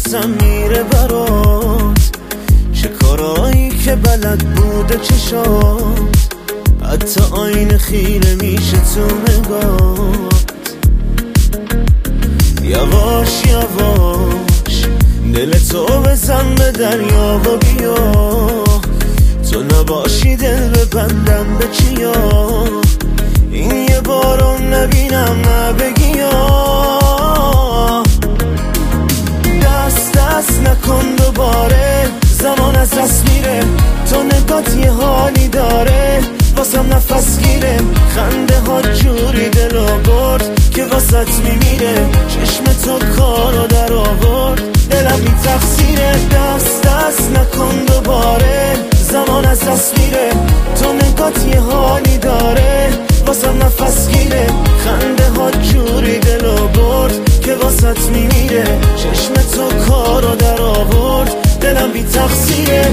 نفسم میره برات، چه کارایی که بلد بوده چشات، حتی آینه خیره میشه تو نگات. یواش یواش دل تو بزن به دریا و بیا، تو نباشی دل ببندم به چیا، این یه بارو نبینم نبگیا. دست نکن دوباره، زمان از دست میره، تو نگات یه حالی داره، واسم نفس گیره، خنده ها جوری دلو برد که واسط میمیره، چشم تو کارو در آورد، دلم بی تقصیره. دست نکن دوباره، زمان از دست میره، تو نگات یه حالی داره، واسم نفس گیره، خنده ها جوری دلو برد که واسط میمیره، چشم تو کارو در آورد، دلم بی تقصیره.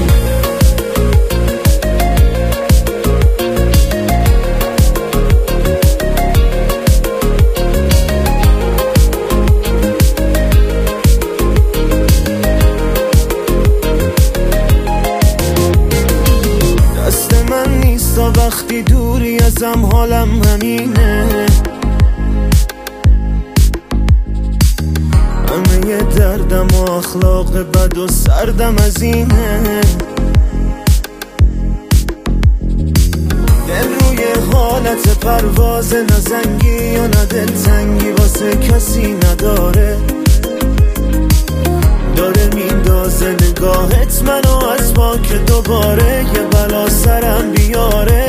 وقتی دوری ازم حالم همینه، همه یه دردم و اخلاق بد و سردم از اینه، دل روی حالت پرواز، نزنگی یا نه دلتنگی واسه کسی نداره، داره میندازه نگاهت منو از پا که دوباره یه بلا سرم بیاره.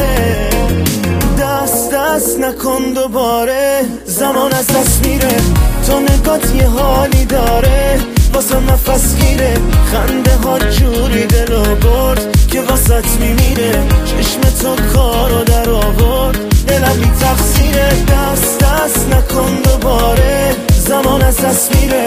دست نکن دوباره، زمان از دست میره، تو نگات یه حالی داره، واسه نفس گیره، خنده ها جوری دلو برد که واسط میمیره، چشم تو کارو در آورد، دلم بی تقصیره. دست نکن دوباره، زمان از دست میره،